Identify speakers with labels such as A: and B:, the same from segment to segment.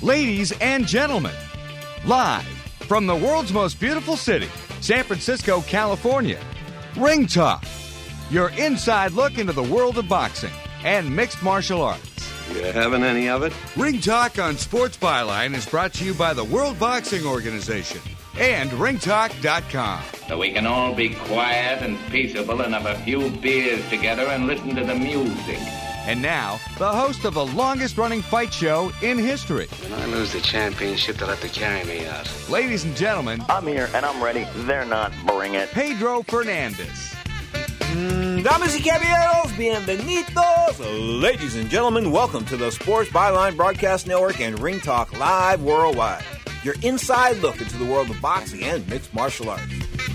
A: Ladies and gentlemen, live from the world's most beautiful city, San Francisco, California, Ring Talk, your inside look into the world of boxing and mixed martial arts.
B: You having any of it?
A: Ring Talk on Sports Byline is brought to you by the World Boxing Organization and ringtalk.com.
C: So we can all be quiet and peaceable and have a few beers together and listen to the music.
A: And now, the host of the longest-running fight show in history.
B: When I lose the championship, they'll have to carry me out.
A: Ladies and gentlemen,
D: I'm here and I'm ready. They're not. Bring it.
A: Pedro Fernandez.
E: Damas y caballeros, bienvenidos. Ladies and gentlemen, welcome to the Sports Byline Broadcast Network and Ring Talk Live Worldwide. Your inside look into the world of boxing and mixed martial arts.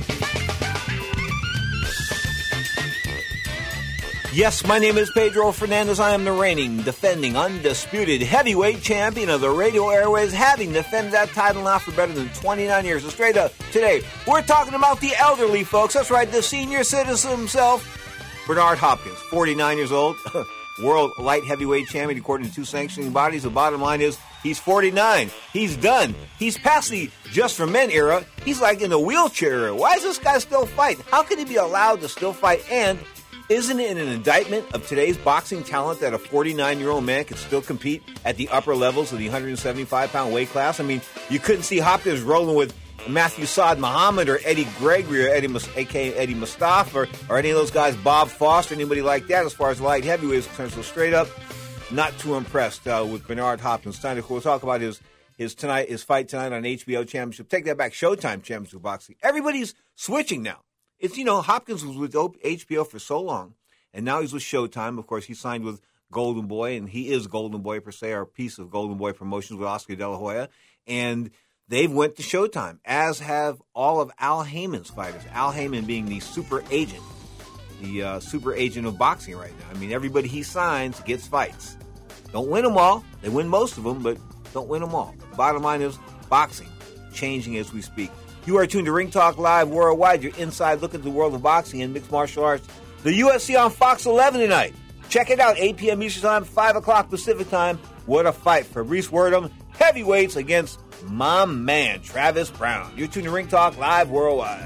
E: Yes, my name is Pedro Fernandez. I am the reigning, defending, undisputed heavyweight champion of the radio airways, having defended that title now for better than 29 years. And straight up, today, we're talking about the elderly, folks. That's right, the senior citizen himself, Bernard Hopkins, 49 years old, world light heavyweight champion according to two sanctioning bodies. The bottom line is, he's 49. He's done. He's past the Just for Men era. He's like in the wheelchair era. Why is this guy still fighting? How can he be allowed to still fight? And isn't it an indictment of today's boxing talent that a 49-year-old man can still compete at the upper levels of the 175-pound weight class? I mean, you couldn't see Hopkins rolling with Matthew Saad Muhammad or Eddie Gregory or a.k.a. Eddie Mustafa or any of those guys, Bob Foster, anybody like that as far as light heavyweight is concerned. So straight up, not too impressed with Bernard Hopkins. Time to talk about his fight tonight on HBO Championship. Take that back, Showtime Championship Boxing. Everybody's switching now. It's, Hopkins was with HBO for so long, and now he's with Showtime. Of course, he signed with Golden Boy, and he is Golden Boy per se, or a piece of Golden Boy Promotions with Oscar De La Hoya. And they've went to Showtime, as have all of Al Heyman's fighters. Al Heyman being the super agent of boxing right now. I mean, everybody he signs gets fights. Don't win them all. They win most of them, but don't win them all. Bottom line is boxing, changing as we speak. You are tuned to Ring Talk Live Worldwide, your inside look at the world of boxing and mixed martial arts. The UFC on Fox 11 tonight. Check it out, 8 p.m. Eastern Time, 5 o'clock Pacific Time. What a fight. Fabrice Werdum, heavyweights against my man, Travis Brown. You're tuned to Ring Talk Live Worldwide.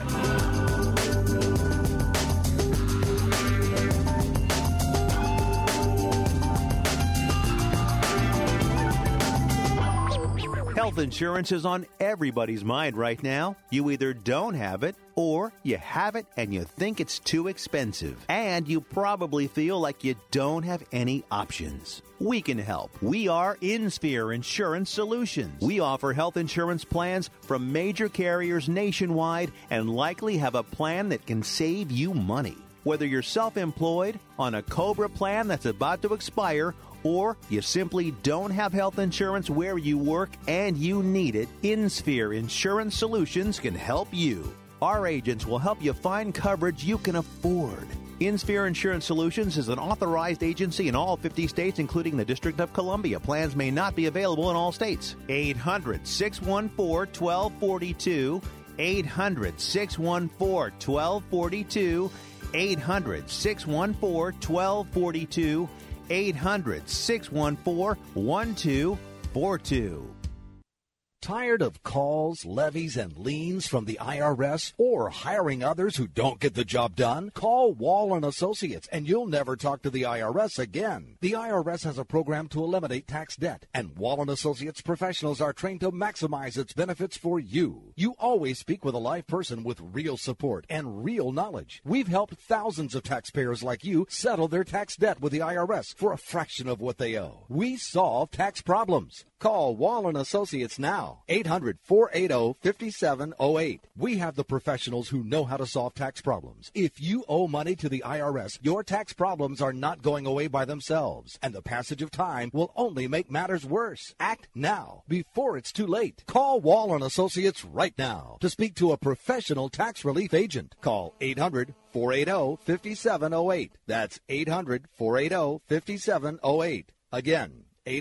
F: Health insurance is on everybody's mind right now. You either don't have it, or you have it and you think it's too expensive. And you probably feel like you don't have any options. We can help. We are InSphere Insurance Solutions. We offer health insurance plans from major carriers nationwide and likely have a plan that can save you money. Whether you're self-employed, on a COBRA plan that's about to expire, or you simply don't have health insurance where you work and you need it, InSphere Insurance Solutions can help you. Our agents will help you find coverage you can afford. InSphere Insurance Solutions is an authorized agency in all 50 states, including the District of Columbia. Plans may not be available in all states. 800-614-1242. 800-614-1242. 800-614-1242. 800-614-1242.
G: Tired of calls, levies, and liens from the IRS, or hiring others who don't get the job done? Call Wall & Associates, and you'll never talk to the IRS again. The IRS has a program to eliminate tax debt, and Wall & Associates professionals are trained to maximize its benefits for you. You always speak with a live person with real support and real knowledge. We've helped thousands of taxpayers like you settle their tax debt with the IRS for a fraction of what they owe. We solve tax problems. Call Wall & Associates now, 800-480-5708. We have the professionals who know how to solve tax problems. If you owe money to the IRS, your tax problems are not going away by themselves, and the passage of time will only make matters worse. Act now, before it's too late. Call Wall & Associates right now to speak to a professional tax relief agent. Call 800-480-5708. That's 800-480-5708. Again,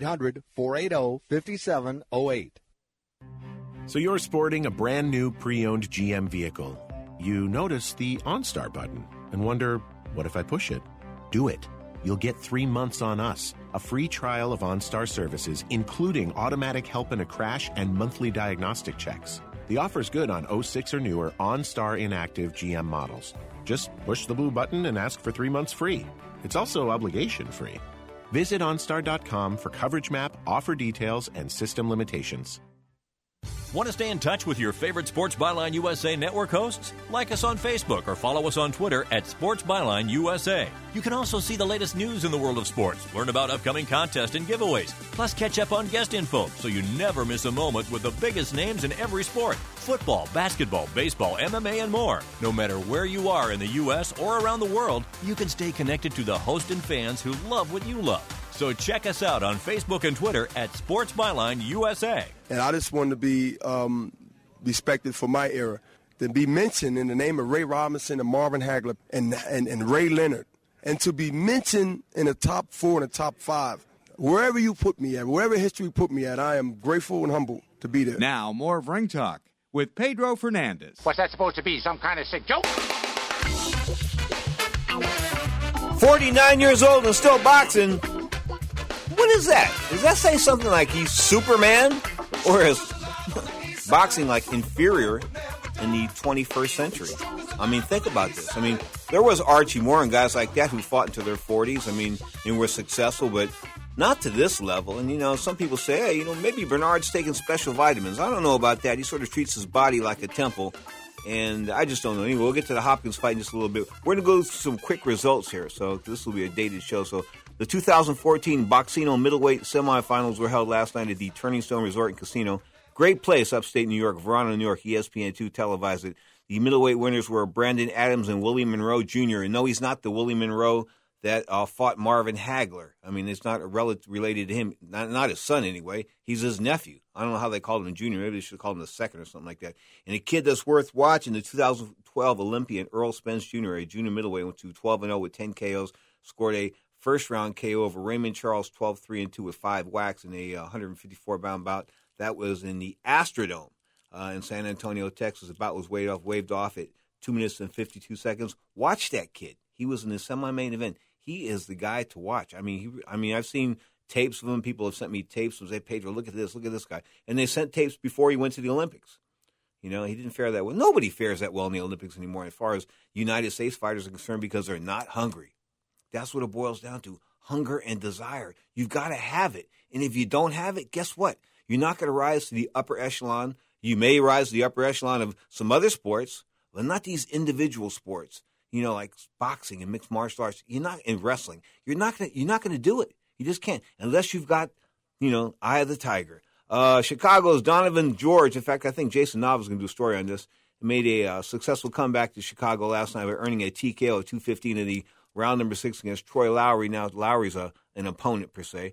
G: 800-480-5708.
H: So you're sporting a brand new pre-owned GM vehicle. You notice the OnStar button and wonder, what if I push it? Do it. you'll get 3 months on us, a free trial of OnStar services, including automatic help in a crash and monthly diagnostic checks. The offer's good on 06 or newer OnStar inactive GM models. Just push the blue button and ask for 3 months free. It's also obligation-free. Visit OnStar.com for coverage map, offer details, and system limitations.
I: Want to stay in touch with your favorite Sports Byline USA network hosts? Like us on Facebook or follow us on Twitter at Sports Byline USA. You can also see the latest news in the world of sports, learn about upcoming contests and giveaways, plus catch up on guest info so you never miss a moment with the biggest names in every sport. Football, basketball, baseball, MMA, and more. No matter where you are in the U.S. or around the world, you can stay connected to the hosts and fans who love what you love. So check us out on Facebook and Twitter at Sports Byline USA.
J: And I just wanted to be respected for my era, to be mentioned in the name of Ray Robinson and Marvin Hagler and Ray Leonard, and to be mentioned in the top 4 and the top 5. Wherever you put me at, wherever history put me at, I am grateful and humble to be there.
A: Now, more of Ring Talk with Pedro Fernandez.
K: What's that supposed to be, some kind of sick joke?
E: 49 years old and still boxing. What is that? Does that say something like he's Superman? Or is boxing like inferior in the 21st century? I mean, think about this. I mean, there was Archie Moore and guys like that who fought into their 40s. I mean, and were successful, but not to this level. And, you know, some people say, hey, you know, maybe Bernard's taking special vitamins. I don't know about that. He sort of treats his body like a temple. And I just don't know. Anyway, we'll get to the Hopkins fight in just a little bit. We're going to go through some quick results here. So this will be a dated show. So the 2014 Boxino middleweight semifinals were held last night at the Turning Stone Resort and Casino. Great place, upstate New York, Verona, New York. ESPN2 televised it. The middleweight winners were Brandon Adams and Willie Monroe Jr. And no, he's not the Willie Monroe that fought Marvin Hagler. I mean, it's not related to him, not his son anyway. He's his nephew. I don't know how they called him junior. Maybe they should have called him the second or something like that. And a kid that's worth watching, the 2012 Olympian Earl Spence Jr., a junior middleweight, went to 12-0 with 10 KOs, scored a first-round KO over Raymond Charles, 12-3-2 with 5 whacks in a 154-pound bout. That was in the Astrodome in San Antonio, Texas. The bout was waved off at 2 minutes and 52 seconds. Watch that kid. He was in the semi-main event. He is the guy to watch. I mean, I've seen tapes of him. People have sent me tapes and say, Pedro, look at this guy. And they sent tapes before he went to the Olympics. You know, he didn't fare that well. Nobody fares that well in the Olympics anymore as far as United States fighters are concerned because they're not hungry. That's what it boils down to, hunger and desire. You've got to have it. And if you don't have it, guess what? You're not going to rise to the upper echelon. You may rise to the upper echelon of some other sports, but not these individual sports. You know, like boxing and mixed martial arts. You're not in wrestling. You're not going to do it. You just can't unless you've got, you know, eye of the tiger. Chicago's Donovan George. In fact, I think Jason Nava is going to do a story on this. Made a successful comeback to Chicago last night by earning a TKO at 2:15 in the round number 6 against Troy Lowry. Now Lowry's an opponent per se.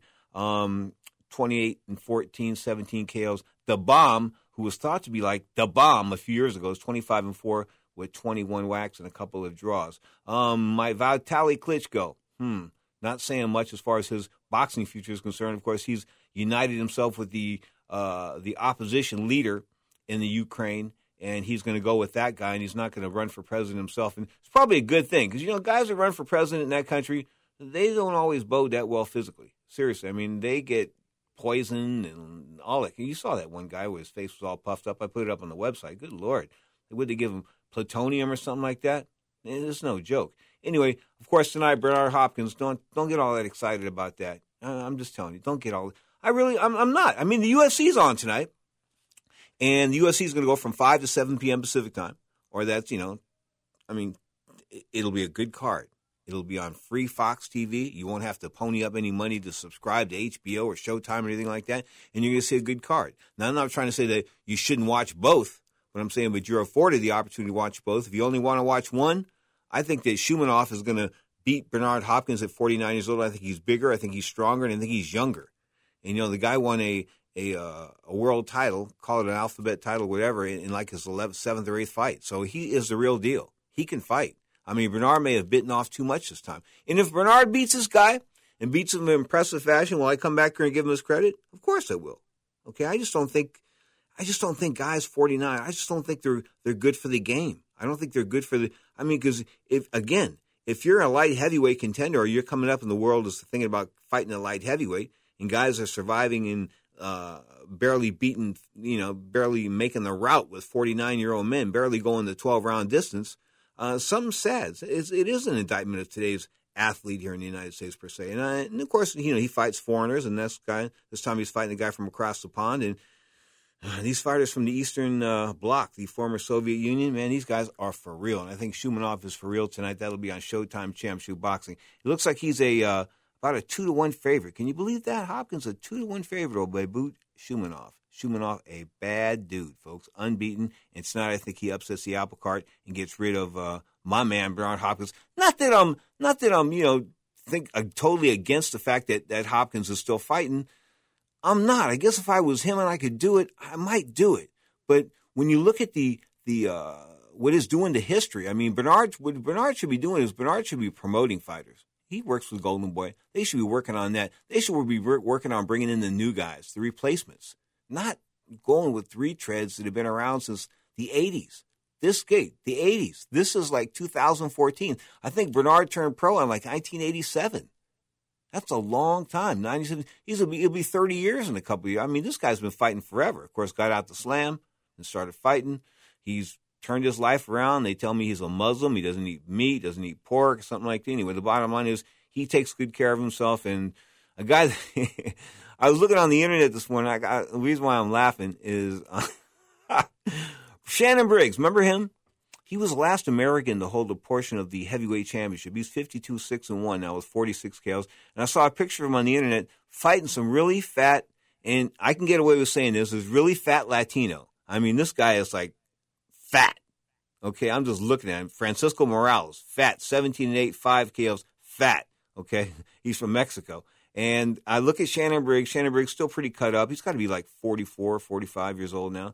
E: 28-14, 17 KOs. The Bomb, who was thought to be like the Bomb a few years ago, is 25-4. With 21 whacks and a couple of draws. My Vitaly Klitschko, not saying much as far as his boxing future is concerned. Of course, he's united himself with the opposition leader in the Ukraine, and he's going to go with that guy, and he's not going to run for president himself. And it's probably a good thing because, you know, guys that run for president in that country, they don't always bode that well physically. Seriously, I mean, they get poisoned and all that. You saw that one guy where his face was all puffed up. I put it up on the website. Good Lord. Would they give him plutonium or something like that? It's no joke. Anyway, of course, tonight, Bernard Hopkins, don't get all that excited about that. I'm just telling you, don't get all – I'm not. I mean, the UFC's on tonight, and the UFC is going to go from 5 to 7 p.m. Pacific time, or that's, you know, I mean, it'll be a good card. It'll be on free Fox TV. You won't have to pony up any money to subscribe to HBO or Showtime or anything like that, and you're going to see a good card. Now, I'm not trying to say that you shouldn't watch both. What I'm saying, but you're afforded the opportunity to watch both. If you only want to watch one, I think that Shumanov is going to beat Bernard Hopkins at 49 years old. I think he's bigger. I think he's stronger, and I think he's younger. And, you know, the guy won a world title, call it an alphabet title, whatever, in like his 7th or 8th fight. So he is the real deal. He can fight. I mean, Bernard may have bitten off too much this time. And if Bernard beats this guy and beats him in impressive fashion, will I come back here and give him his credit? Of course I will. Okay, I just don't think guys 49, I just don't think they're good for the game. I don't think they're good for the – I mean, because, if if you're a light heavyweight contender or you're coming up in the world as thinking about fighting a light heavyweight and guys are surviving and barely beating, barely making the route with 49-year-old men, barely going the 12-round distance, something sad. It is an indictment of today's athlete here in the United States per se. And of course, he fights foreigners, and this time he's fighting a guy from across the pond. And these fighters from the Eastern Bloc, the former Soviet Union, man, these guys are for real. And I think Shumenov is for real tonight. That'll be on Showtime Championship Boxing. It looks like he's about a 2-1 favorite. Can you believe that? Hopkins a 2-1 favorite over Beibut Shumenov. Shumenov, a bad dude, folks, unbeaten. And tonight I think he upsets the apple cart and gets rid of my man Bernard Hopkins. Not that I'm totally against the fact that Hopkins is still fighting. I'm not. I guess if I was him and I could do it, I might do it. But when you look at the what it's doing to history, I mean, what Bernard should be doing is Bernard should be promoting fighters. He works with Golden Boy. They should be working on that. They should be working on bringing in the new guys, the replacements, not going with retreads that have been around since the 80s. The 80s. This is like 2014. I think Bernard turned pro in like 1987. That's a long time. 97. He'll be 30 years in a couple of years. I mean, this guy's been fighting forever. Of course, got out the slam and started fighting. He's turned his life around. They tell me he's a Muslim. He doesn't eat meat, doesn't eat pork, something like that. Anyway, the bottom line is he takes good care of himself. And a guy, I was looking on the internet this morning. The reason why I'm laughing is Shannon Briggs. Remember him? He was the last American to hold a portion of the heavyweight championship. He's 52-6-1 now with 46 KOs. And I saw a picture of him on the internet fighting some really fat, and I can get away with saying this, is really fat Latino. I mean, this guy is like fat. Okay, I'm just looking at him. Francisco Morales, fat, 17-8, 5 KOs, fat. Okay, he's from Mexico. And I look at Shannon Briggs. Shannon Briggs still pretty cut up. He's got to be like 44, 45 years old now.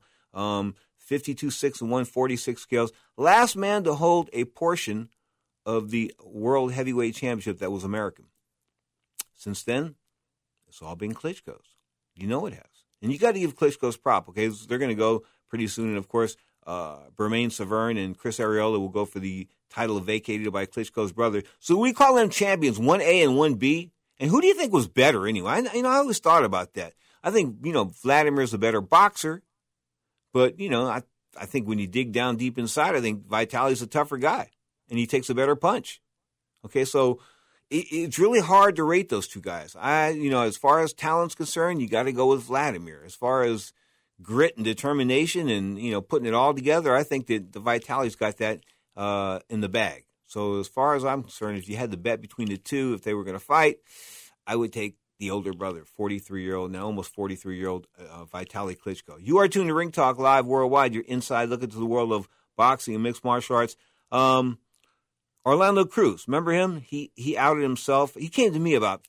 E: 52-6-1, 46 KOs. Last man to hold a portion of the World Heavyweight Championship that was American. Since then, it's all been Klitschko's. You know it has. And you got to give Klitschko's prop, okay? They're going to go pretty soon. And, of course, Bermain Severn and Chris Arreola will go for the title vacated by Klitschko's brother. So we call them champions, 1A and 1B. And who do you think was better anyway? I always thought about that. I think, Vladimir's a better boxer. But, I think when you dig down deep inside, I think Vitali's a tougher guy, and he takes a better punch. Okay, so it's really hard to rate those two guys. As far as talent's concerned, you got to go with Vladimir. As far as grit and determination and, putting it all together, I think that the Vitali's got that in the bag. So as far as I'm concerned, if you had to bet between the two, if they were going to fight, I would take the older brother, 43-year-old, now almost 43-year-old Vitaly Klitschko. You are tuned to Ring Talk Live Worldwide. You're inside looking to the world of boxing and mixed martial arts. Orlando Cruz, remember him? He outed himself. He came to me about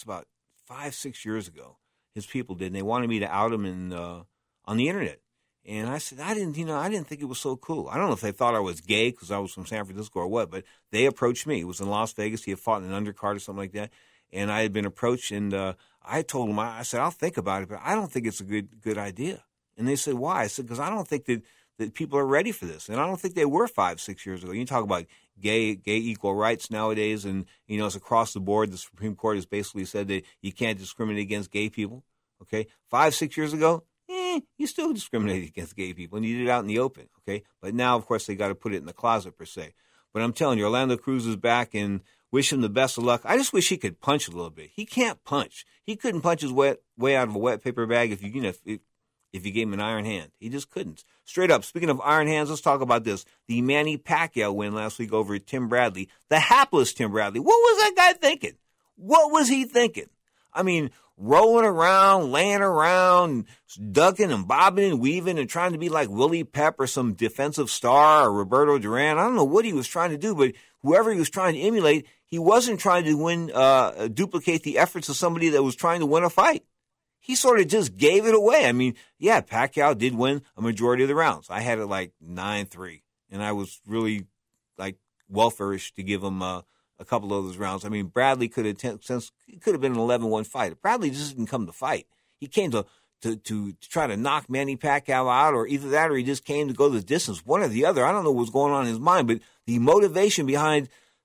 E: 5-6 years ago. His people did, and they wanted me to out him on the internet. And I said, I didn't think it was so cool. I don't know if they thought I was gay because I was from San Francisco or what, but they approached me. It was in Las Vegas. He had fought in an undercard or something like that. And I had been approached, and I told them, I said, I'll think about it, but I don't think it's a good idea. And they said, why? I said, because I don't think that people are ready for this. And I don't think they were 5-6 years ago. You talk about gay equal rights nowadays, and, it's across the board. The Supreme Court has basically said that you can't discriminate against gay people. Okay? 5-6 years ago, you still discriminated against gay people, and you did it out in the open. Okay? But now, of course, they got to put it in the closet, per se. But I'm telling you, Orlando Cruz is back, and wish him the best of luck. I just wish he could punch a little bit. He can't punch. He couldn't punch his way out of a wet paper bag if you gave him an iron hand. He just couldn't. Straight up, speaking of iron hands, let's talk about this. The Manny Pacquiao win last week over Tim Bradley. The hapless Tim Bradley. What was that guy thinking? What was he thinking? I mean, rolling around, laying around, ducking and bobbing and weaving and trying to be like Willie Pep or some defensive star or Roberto Duran. I don't know what he was trying to do, but whoever he was trying to emulate, he wasn't trying to duplicate the efforts of somebody that was trying to win a fight. He sort of just gave it away. I mean, yeah, Pacquiao did win a majority of the rounds. I had it like 9-3, and I was really like welfarish to give him a couple of those rounds. I mean, Bradley could have been an 11-1 fight. Bradley just didn't come to fight. He came to try to knock Manny Pacquiao out, or either that or he just came to go the distance, one or the other. I don't know what was going on in his mind, but the motivation behind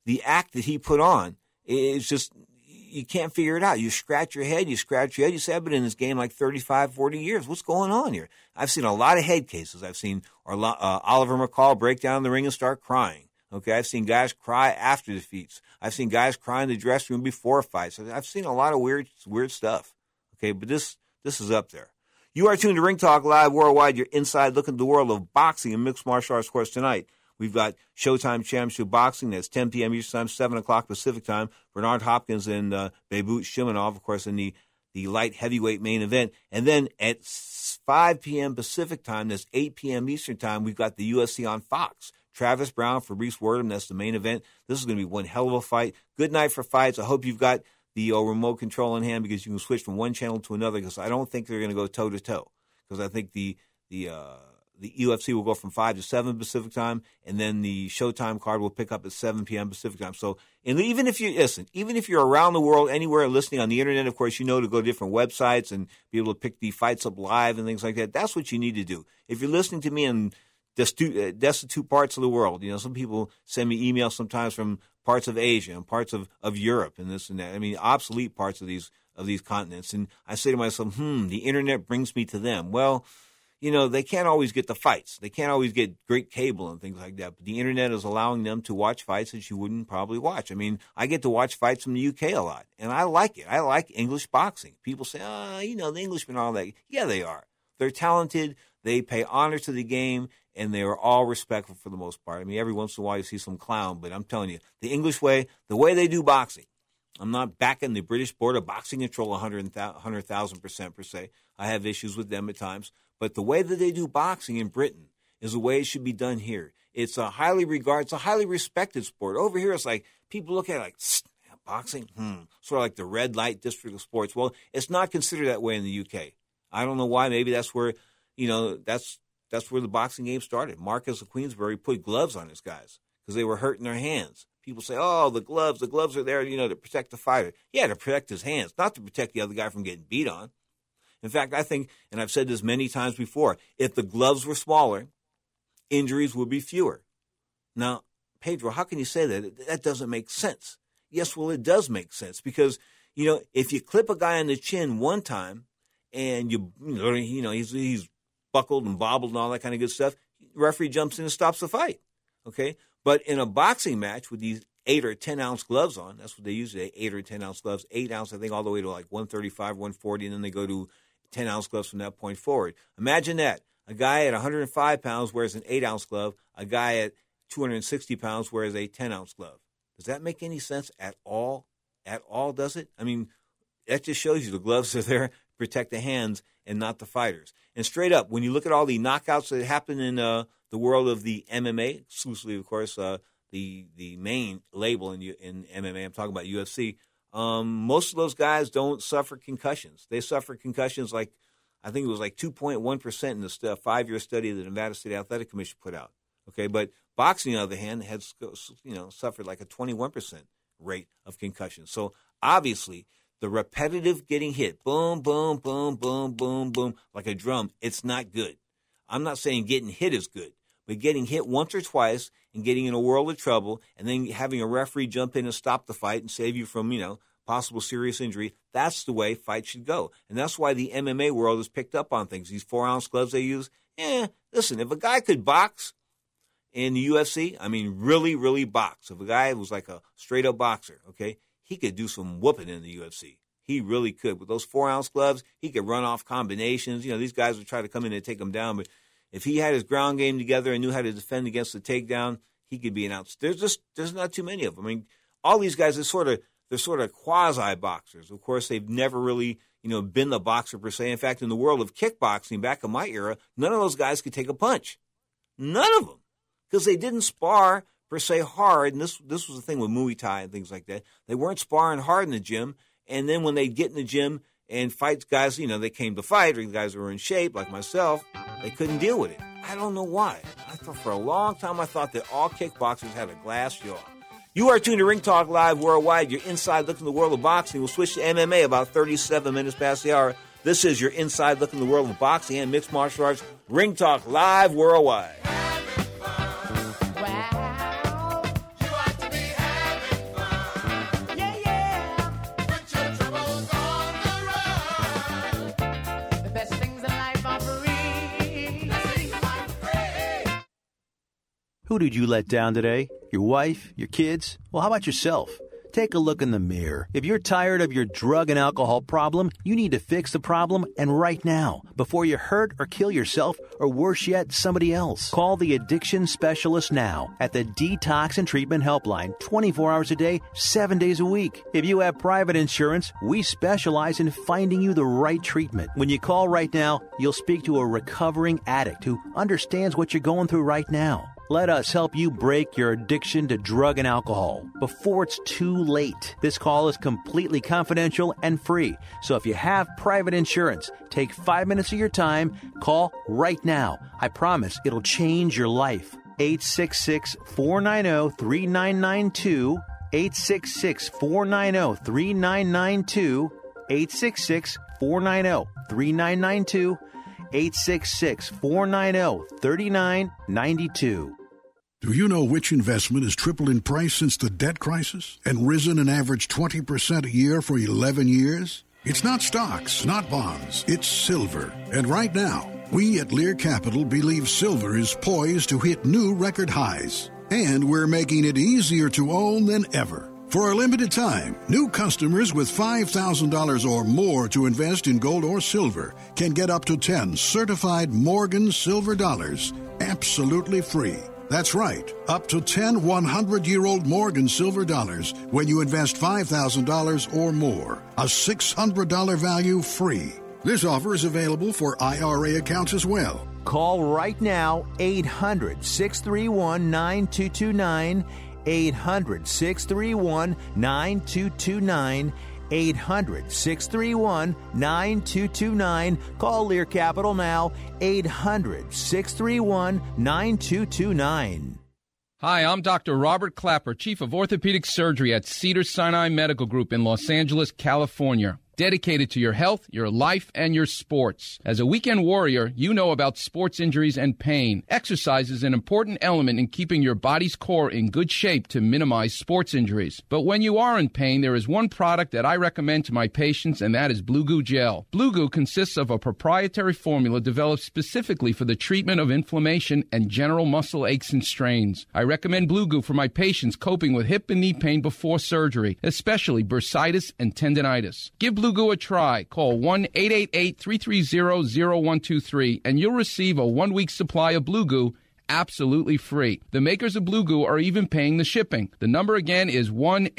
E: the act that he put on is just, you can't figure it out. You scratch your head. You say, I've been in this game like 35, 40 years. What's going on here? I've seen a lot of head cases. I've seen Oliver McCall break down in the ring and start crying. Okay, I've seen guys cry after defeats. I've seen guys cry in the dressing room before fights. I've seen a lot of weird stuff. Okay, but this is up there. You are tuned to Ring Talk Live Worldwide. Your inside look at the world of boxing and mixed martial arts. Of course, tonight we've got Showtime Championship Boxing. That's 10 p.m. Eastern Time, 7 o'clock Pacific Time. Bernard Hopkins and Beibut Shimanov, of course, in the light heavyweight main event. And then at 5 p.m. Pacific Time, that's 8 p.m. Eastern Time, we've got the UFC on Fox. Travis Brown, Fabrice Werdum, that's the main event. This is going to be one hell of a fight. Good night for fights. I hope you've got the remote control in hand because you can switch from one channel to another because I don't think they're going to go toe-to-toe because I think the UFC will go from 5 to 7 Pacific Time, and then the Showtime card will pick up at 7 p.m. Pacific Time. So, and even if you're around the world, anywhere listening on the internet, of course, you know to go to different websites and be able to pick the fights up live and things like that. That's what you need to do. If you're listening to me in destitute parts of the world, some people send me emails sometimes from parts of Asia and parts of Europe and this and that. I mean, obsolete parts of these continents. And I say to myself, the internet brings me to them. Well, they can't always get the fights. They can't always get great cable and things like that. But the internet is allowing them to watch fights that you wouldn't probably watch. I mean, I get to watch fights from the UK a lot, and I like it. I like English boxing. People say, the Englishmen and all that. Yeah, they are. They're talented. They pay honor to the game, and they are all respectful for the most part. I mean, every once in a while you see some clown, but I'm telling you, the English way, the way they do boxing, I'm not backing the British Board of Boxing Control 100,000% per se. I have issues with them at times. But the way that they do boxing in Britain is the way it should be done here. It's a highly respected sport. Over here, it's like people look at it like, boxing? Sort of like the red light district of sports. Well, it's not considered that way in the UK. I don't know why. Maybe that's where, that's where the boxing game started. Marcus of Queensberry put gloves on his guys because they were hurting their hands. People say, the gloves are there, to protect the fighter. Yeah, to protect his hands, not to protect the other guy from getting beat on. In fact, I think, and I've said this many times before, if the gloves were smaller, injuries would be fewer. Now, Pedro, how can you say that? That doesn't make sense. Yes, well, it does make sense because, if you clip a guy on the chin one time and he's buckled and bobbled and all that kind of good stuff, the referee jumps in and stops the fight. Okay? But in a boxing match with these 8 or 10 ounce gloves on, that's what they use today, 8 or 10 ounce gloves, 8 ounce, I think, all the way to like 135, 140, and then they go to 10 ounce gloves from that point forward. Imagine that. A guy at 105 pounds wears an 8 ounce glove. A guy at 260 pounds wears a 10 ounce glove. Does that make any sense at all? At all, does it? I mean, that just shows you the gloves are there to protect the hands and not the fighters. And straight up, when you look at all the knockouts that happen in the world of the MMA, exclusively, of course, the main label in MMA, I'm talking about UFC, most of those guys don't suffer concussions. They suffer concussions like, I think it was like 2.1% in the 5-year study that the Nevada State Athletic Commission put out. Okay, but boxing, on the other hand, has suffered like a 21% rate of concussions. So obviously, the repetitive getting hit, boom, boom, boom, boom, boom, boom, like a drum, it's not good. I'm not saying getting hit is good, but getting hit once or twice and getting in a world of trouble and then having a referee jump in and stop the fight and save you from, possible serious injury, that's the way fights should go. And that's why the MMA world has picked up on things. These 4-ounce gloves they use, listen, if a guy could box in the UFC, I mean, really, really box. If a guy was like a straight-up boxer, okay, he could do some whooping in the UFC. He really could. With those 4-ounce gloves, he could run off combinations. These guys would try to come in and take him down, but if he had his ground game together and knew how to defend against the takedown, he could be an out. There's not too many of them. I mean, all these guys are sort of quasi boxers. Of course, they've never really, been the boxer per se. In fact, in the world of kickboxing back in my era, none of those guys could take a punch. None of them, because they didn't spar per se hard. And this was the thing with Muay Thai and things like that. They weren't sparring hard in the gym, and then when they get in the gym and fight guys, they came to fight, or the guys who were in shape like myself, they couldn't deal with it. I don't know why. For a long time, I thought that all kickboxers had a glass jaw. You are tuned to Ring Talk Live Worldwide. Your inside look in the world of boxing. We'll switch to MMA about 37 minutes past the hour. This is your inside look in the world of boxing and mixed martial arts. Ring Talk Live Worldwide.
F: Who did you let down today? Your wife? Your kids? Well, how about yourself? Take a look in the mirror. If you're tired of your drug and alcohol problem, you need to fix the problem, and right now, before you hurt or kill yourself, or worse yet, somebody else. Call the addiction specialist now at the Detox and Treatment Helpline, 24 hours a day, 7 days a week. If you have private insurance, we specialize in finding you the right treatment. When you call right now, you'll speak to a recovering addict who understands what you're going through right now. Let us help you break your addiction to drug and alcohol before it's too late. This call is completely confidential and free. So if you have private insurance, take 5 minutes of your time. Call right now. I promise it'll change your life. 866-490-3992. 866-490-3992. 866-490-3992. 866-490-3992.
L: Do you know which investment has tripled in price since the debt crisis and risen an average 20% a year for 11 years? It's not stocks, not bonds, it's silver. And right now, we at Lear Capital believe silver is poised to hit new record highs. And we're making it easier to own than ever. For a limited time, new customers with $5,000 or more to invest in gold or silver can get up to 10 certified Morgan silver dollars absolutely free. That's right, up to 10 100-year-old Morgan silver dollars when you invest $5,000 or more. A $600 value free. This offer is available for IRA accounts as well.
F: Call right now, 800-631-9229, 800-631-9229, 800-631-9229. Call Lear Capital now, 800-631-9229.
M: Hi, I'm Dr. Robert Clapper, Chief of Orthopedic Surgery at Cedars-Sinai Medical Group in Los Angeles, California. Dedicated to your health, your life, and your sports. As a weekend warrior, you know about sports injuries and pain. Exercise is an important element in keeping your body's core in good shape to minimize sports injuries. But when you are in pain, there is one product that I recommend to my patients, and that is Blue Goo Gel. Blue Goo consists of a proprietary formula developed specifically for the treatment of inflammation and general muscle aches and strains. I recommend Blue Goo for my patients coping with hip and knee pain before surgery, especially bursitis and tendinitis. Give Blue Goo a try. Call 1-888-330-0123 and you'll receive a 1-week supply of Blue Goo absolutely free. The makers of Blue Goo are even paying the shipping. The number again is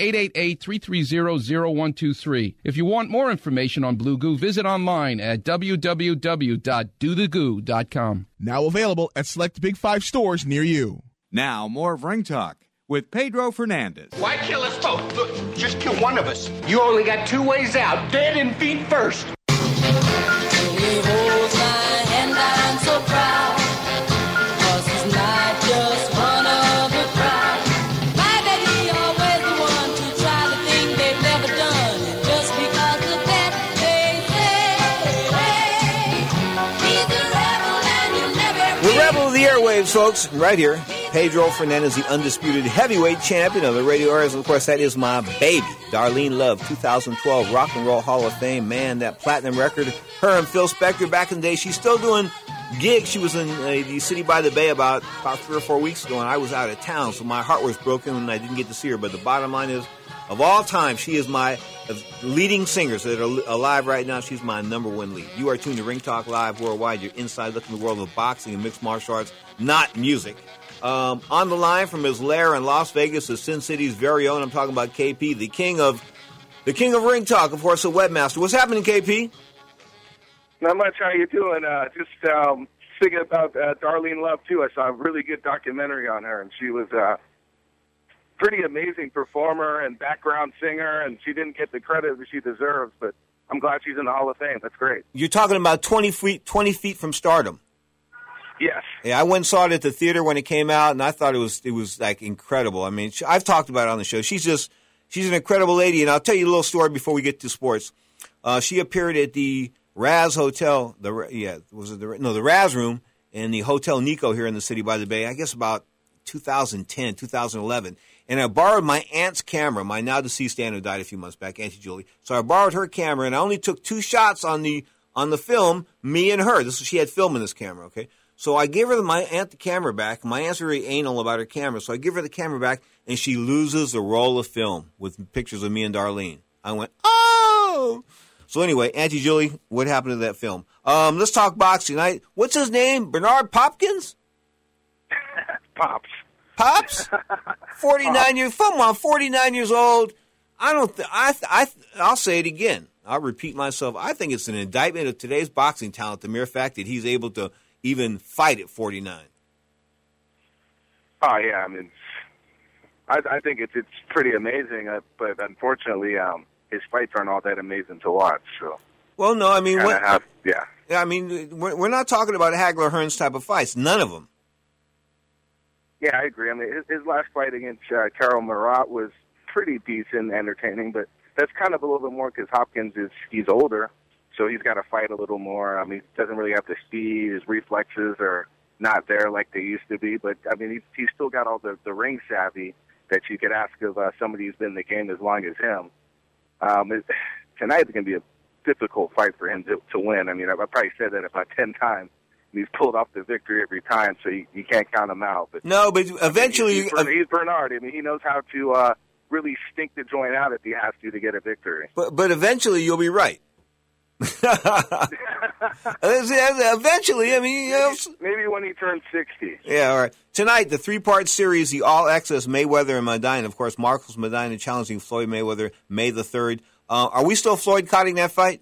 M: 1-888-330-0123. If you want more information on Blue Goo, visit online at www.dothegoo.com.
N: Now available at select Big 5 stores near you.
A: Now, more of Ring Talk with Pedro Fernandez.
K: Why kill us both? Look, just kill one of us. You only got 2 ways out, dead and feet first.
O: He holds my hand, I'm so proud, 'cause he's not just one of a crowd. My daddy always the one to try the thing they've never done, and just because of that they say, he's a rebel and you'll never
E: The rebel of the airwaves, folks, right here. Pedro Fernandez, the undisputed heavyweight champion of the radio airwaves. Of course, that is my baby, Darlene Love, 2012 Rock and Roll Hall of Fame. Man, that platinum record. Her and Phil Spector back in the day. She's still doing gigs. She was in the City by the Bay about 3 or 4 weeks ago, and I was out of town, so my heart was broken when I didn't get to see her. But the bottom line is, of all time, she is my leading singers that are alive right now. She's my number one lead. You are tuned to Ring Talk Live Worldwide. Your inside look in the world of boxing and mixed martial arts, not music. On the line from his lair in Las Vegas, the Sin City's very own. I'm talking about KP, the king of Ring Talk, of course, the webmaster. What's happening, KP?
P: Not much. How you doing? Just thinking about Darlene Love too. I saw a really good documentary on her, and she was pretty amazing performer and background singer, and she didn't get the credit that she deserves. But I'm glad she's in the Hall of Fame. That's great.
E: You're talking about 20 feet from stardom.
P: Yes.
E: Yeah, I went and saw it at the theater when it came out, and I thought it was like incredible. I mean, I've talked about it on the show. She's an incredible lady, and I'll tell you a little story before we get to sports. She appeared at the Raz Hotel, the Raz Room in the Hotel Nico here in the City by the Bay. I guess about 2010, 2011. And I borrowed my aunt's camera, my now deceased aunt who died a few months back, Auntie Julie. So I borrowed her camera, and I only took 2 shots on the film, me and her. She had film in this camera, okay? So I gave her my aunt the camera back. My aunt's very anal about her camera, so I give her the camera back, and she loses a roll of film with pictures of me and Darlene. I went, oh! So anyway, Auntie Julie, what happened to that film? Let's talk boxing tonight. What's his name? Bernard Popkins?
P: Pops.
E: Pops? 49 years. Come on, 49 years old. I'll say it again. I'll repeat myself. I think it's an indictment of today's boxing talent, the mere fact that he's able to even fight at 49.
P: Oh, yeah. I mean, I think it's pretty amazing, but unfortunately, his fights aren't all that amazing to watch. So.
E: Well, no, I mean,
P: yeah.
E: I mean, we're not talking about Hagler Hearns type of fights. None of them.
P: Yeah, I agree. I mean, his last fight against Karol Murat was pretty decent, entertaining, but that's kind of a little bit more because Hopkins he's older, so he's got to fight a little more. I mean, he doesn't really have the speed. His reflexes are not there like they used to be, but I mean, he's still got all the ring savvy that you could ask of somebody who's been in the game as long as him. Tonight is going to be a difficult fight for him to win. I mean, I've probably said that about 10 times. He's pulled off the victory every time, so you can't count him out. But
E: no, but eventually...
P: He's Bernard. I mean, he knows how to really stink the joint out if he has to get a victory.
E: But eventually you'll be right. Eventually, I mean...
P: Maybe when he turns 60.
E: Yeah, all right. Tonight, the 3-part series, the All-Access Mayweather and Medina. Of course, Marcos Medina challenging Floyd Mayweather May the 3rd. Are we still Floyd-cutting that fight?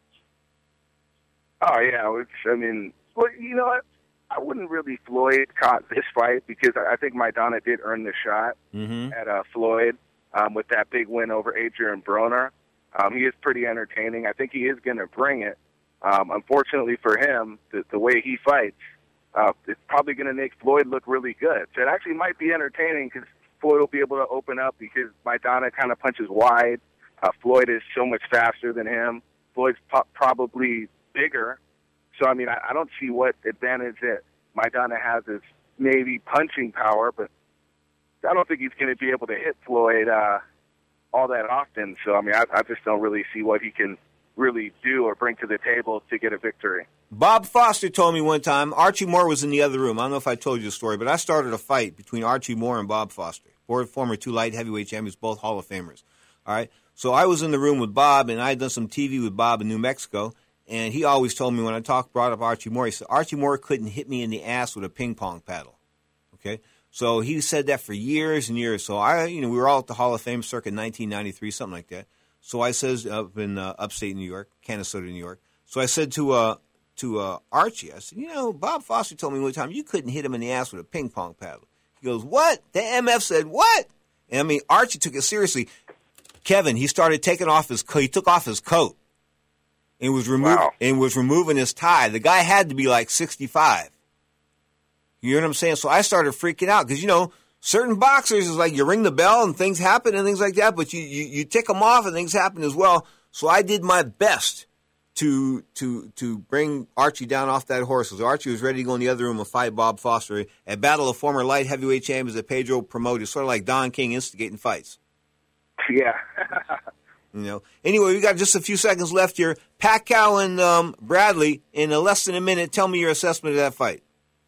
P: Oh, yeah. I mean... Well, you know what? I wouldn't really Floyd caught this fight because I think Maidana did earn the shot at Floyd with that big win over Adrian Broner. He is pretty entertaining. I think he is going to bring it. Unfortunately for him, the way he fights, it's probably going to make Floyd look really good. So it actually might be entertaining because Floyd will be able to open up because Maidana kind of punches wide. Floyd is so much faster than him. Floyd's probably bigger. So, I mean, I don't see what advantage that Maidana has is maybe punching power, but I don't think he's going to be able to hit Floyd all that often. So, I mean, I just don't really see what he can really do or bring to the table to get a victory.
E: Bob Foster told me one time, Archie Moore was in the other room. I don't know if I told you the story, but I started a fight between Archie Moore and Bob Foster, former 2 light heavyweight champions, both Hall of Famers. All right? So I was in the room with Bob, and I had done some TV with Bob in New Mexico. And he always told me when I brought up Archie Moore, he said, Archie Moore couldn't hit me in the ass with a ping pong paddle. Okay? So he said that for years and years. So we were all at the Hall of Fame circa 1993, something like that. So I says up in upstate New York, Canastota, New York. So I said to Archie, I said, Bob Foster told me one time you couldn't hit him in the ass with a ping pong paddle. He goes, what? The MF said, what? And I mean, Archie took it seriously. Kevin, he started taking off his coat. He took off his coat. And was removing his tie. The guy had to be like 65. You know what I'm saying? So I started freaking out because, certain boxers is like you ring the bell and things happen and things like that, but you tick them off and things happen as well. So I did my best to bring Archie down off that horse. Because Archie was ready to go in the other room and fight Bob Foster at Battle of Former Light Heavyweight Champions that Pedro promoted, sort of like Don King instigating fights.
P: Yeah.
E: Anyway, we got just a few seconds left here. Pacquiao and Bradley, in less than a minute, tell me your assessment of that fight.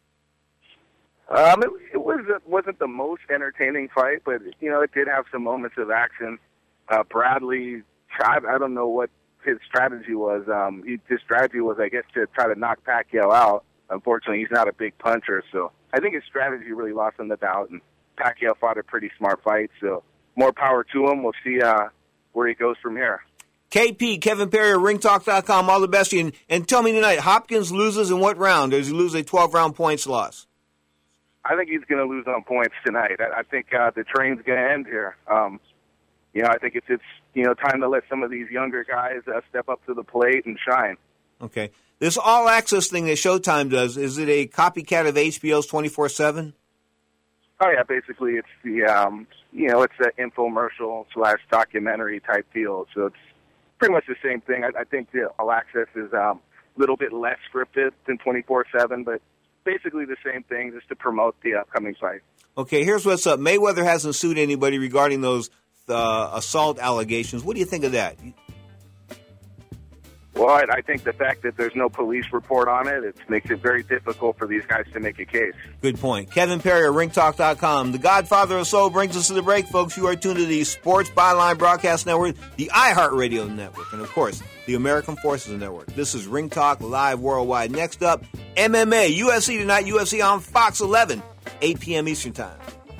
P: It wasn't the most entertaining fight, but, it did have some moments of action. Bradley, I don't know what his strategy was. His strategy was, I guess, to try to knock Pacquiao out. Unfortunately, he's not a big puncher, so I think his strategy really lost him the bout, and Pacquiao fought a pretty smart fight, so more power to him. We'll see where he goes from here.
E: KP, Kevin Perry, ringtalk.com, all the best. And tell me tonight, Hopkins loses in what round? Does he lose a 12-round points loss?
P: I think he's going to lose on points tonight. I think the train's going to end here. I think it's time to let some of these younger guys step up to the plate and shine.
E: Okay. This all-access thing that Showtime does, is it a copycat of HBO's 24/7?
P: Oh, yeah, basically it's the, it's an infomercial / documentary type deal. So it's pretty much the same thing. I think the All Access is a little bit less scripted than 24/7, but basically the same thing, just to promote the upcoming fight.
E: Okay, here's what's up. Mayweather hasn't sued anybody regarding those assault allegations. What do you think of that?
P: Well, I think the fact that there's no police report on it makes it very difficult for these guys to make a case.
E: Good point. Kevin Perry of ringtalk.com. The Godfather of Soul brings us to the break, folks. You are tuned to the Sports Byline Broadcast Network, the iHeartRadio Network, and, of course, the American Forces Network. This is Ring Talk Live Worldwide. Next up, MMA, UFC tonight, UFC on Fox 11, 8 p.m. Eastern Time.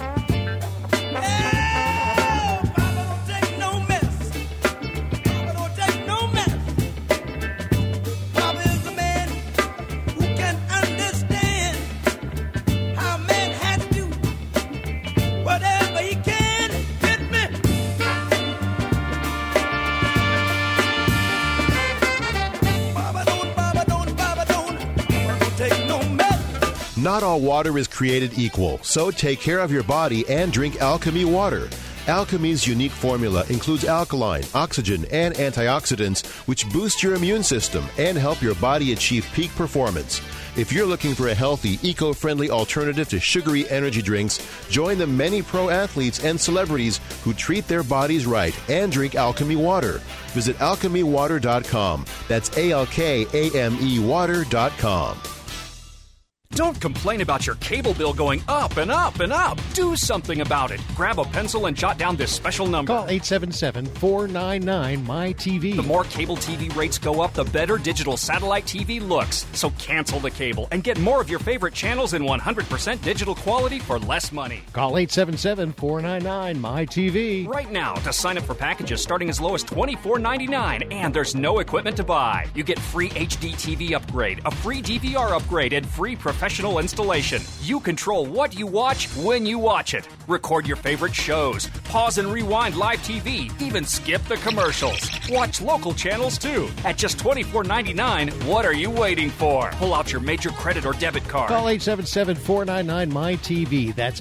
H: Not all water is created equal, so take care of your body and drink Alchemy water. Alchemy's unique formula includes alkaline, oxygen, and antioxidants, which boost your immune system and help your body achieve peak performance. If you're looking for a healthy, eco-friendly alternative to sugary energy drinks, join the many pro athletes and celebrities who treat their bodies right and drink Alchemy water. Visit alchemywater.com. That's ALKAME water.com.
Q: Don't complain about your cable bill going up and up and up. Do something about it. Grab a pencil and jot down this special number.
R: Call 877-499-MY-TV.
Q: The more cable TV rates go up, the better digital satellite TV looks. So cancel the cable and get more of your favorite channels in 100% digital quality for less money.
R: Call 877-499-MY-TV.
Q: Right now to sign up for packages starting as low as $24.99, and there's no equipment to buy. You get free HD TV upgrade, a free DVR upgrade, and free professional installation. You control what you watch when you watch it. Record your favorite shows. Pause and rewind live TV. Even skip the commercials. Watch local channels too. At just $24.99, what are you waiting for? Pull out your major credit or debit card.
R: Call 877-499-MY-TV. That's